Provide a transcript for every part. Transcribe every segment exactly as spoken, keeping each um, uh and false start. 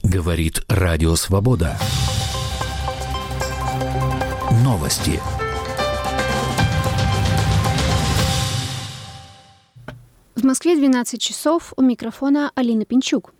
Говорит Радио Свобода. Новости. В Москве двенадцать часов. У микрофона Алина Пинчук.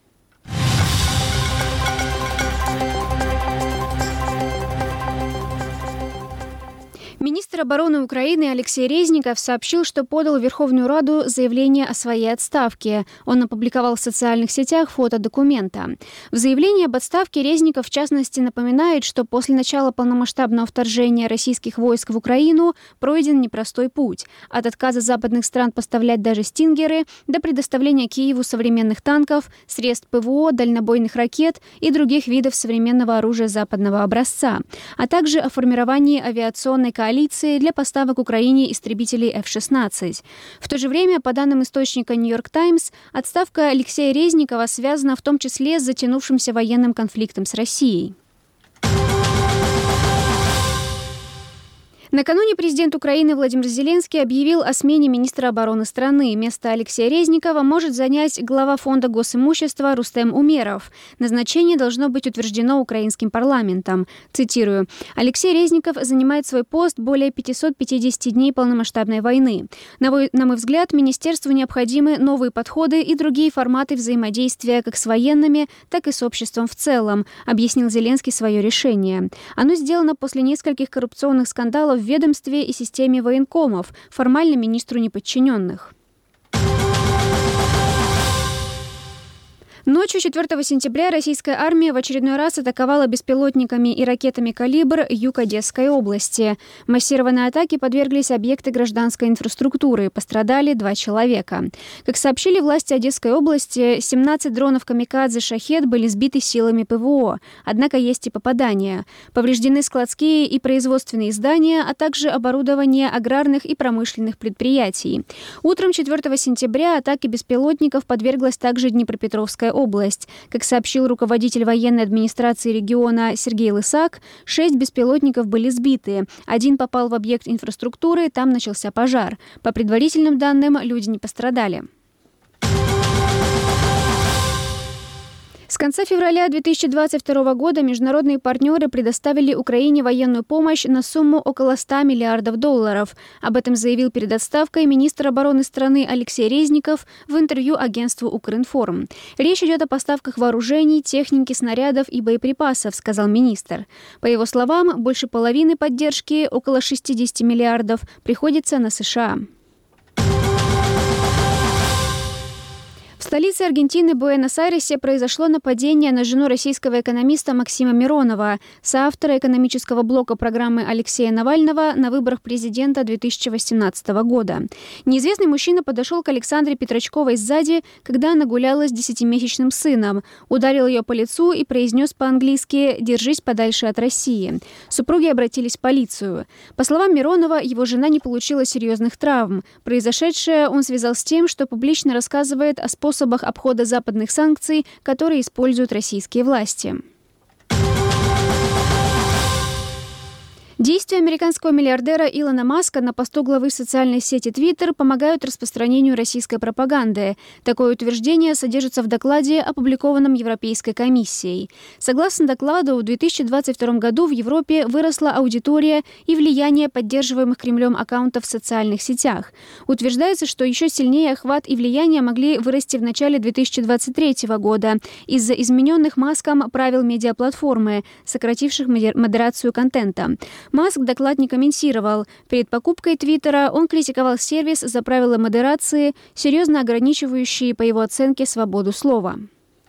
Министр обороны Украины Алексей Резников сообщил, что подал в Верховную Раду заявление о своей отставке. Он опубликовал в социальных сетях фото документа. В заявлении об отставке Резников, в частности, напоминает, что после начала полномасштабного вторжения российских войск в Украину пройден непростой путь. От отказа западных стран поставлять даже «Стингеры» до предоставления Киеву современных танков, средств ПВО, дальнобойных ракет и других видов современного оружия западного образца, а также о формировании авиационной коалиции для поставок Украине истребителей эф шестнадцать. В то же время, по данным источника «Нью-Йорк Таймс», отставка Алексея Резникова связана в том числе с затянувшимся военным конфликтом с Россией. Накануне президент Украины Владимир Зеленский объявил о смене министра обороны страны. Место Алексея Резникова может занять глава фонда госимущества Рустем Умеров. Назначение должно быть утверждено украинским парламентом. Цитирую. «Алексей Резников занимает свой пост более пятьсот пятьдесят дней полномасштабной войны. На мой, на мой взгляд, министерству необходимы новые подходы и другие форматы взаимодействия как с военными, так и с обществом в целом», объяснил Зеленский свое решение. Оно сделано после нескольких коррупционных скандалов в ведомстве и системе военкомов, формально министру неподчиненных. Ночью четвёртого сентября российская армия в очередной раз атаковала беспилотниками и ракетами «Калибр» юг Одесской области. Массированной атаке подверглись объекты гражданской инфраструктуры. Пострадали два человека. Как сообщили власти Одесской области, семнадцать дронов «Камикадзе» «Шахед» были сбиты силами ПВО. Однако есть и попадания. Повреждены складские и производственные здания, а также оборудование аграрных и промышленных предприятий. Утром четвёртого сентября атаке беспилотников подверглась также Днепропетровская область. область. Как сообщил руководитель военной администрации региона Сергей Лысак, шесть беспилотников были сбиты. Один попал в объект инфраструктуры, там начался пожар. По предварительным данным, люди не пострадали. С конца февраля две тысячи двадцать второго года международные партнеры предоставили Украине военную помощь на сумму около ста миллиардов долларов. Об этом заявил перед отставкой министр обороны страны Алексей Резников в интервью агентству «Укринформ». Речь идет о поставках вооружений, техники, снарядов и боеприпасов, сказал министр. По его словам, больше половины поддержки, около шестидесяти миллиардов, приходится на США. В столице Аргентины Буэнос-Айресе произошло нападение на жену российского экономиста Максима Миронова, соавтора экономического блока программы Алексея Навального на выборах президента две тысячи восемнадцатого года. Неизвестный мужчина подошел к Александре Петрочковой сзади, когда она гуляла с десятимесячным сыном, ударил ее по лицу и произнес по-английски «Держись подальше от России». Супруги обратились в полицию. По словам Миронова, его жена не получила серьезных травм. Произошедшее он связал с тем, что публично рассказывает о способах способах обхода западных санкций, которые используют российские власти. Действия американского миллиардера Илона Маска на посту главы социальной сети Twitter помогают распространению российской пропаганды. Такое утверждение содержится в докладе, опубликованном Европейской комиссией. Согласно докладу, в две тысячи двадцать втором году в Европе выросла аудитория и влияние поддерживаемых Кремлем аккаунтов в социальных сетях. Утверждается, что еще сильнее охват и влияние могли вырасти в начале две тысячи двадцать третьего года из-за измененных Маском правил медиаплатформы, сокративших модерацию контента. Маск доклад не комментировал. Перед покупкой Твиттера он критиковал сервис за правила модерации, серьезно ограничивающие, по его оценке, свободу слова.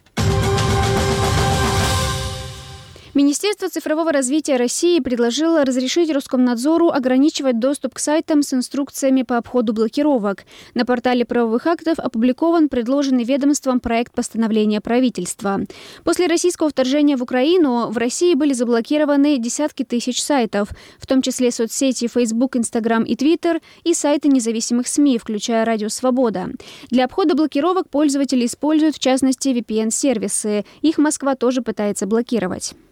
Министерство цифрового развития России предложило разрешить Роскомнадзору ограничивать доступ к сайтам с инструкциями по обходу блокировок. На портале правовых актов опубликован предложенный ведомством проект постановления правительства. После российского вторжения в Украину в России были заблокированы десятки тысяч сайтов, в том числе соцсети Facebook, Instagram и Twitter, и сайты независимых СМИ, включая Радио Свобода. Для обхода блокировок пользователи используют, в частности, ви пи эн-сервисы. Их Москва тоже пытается блокировать.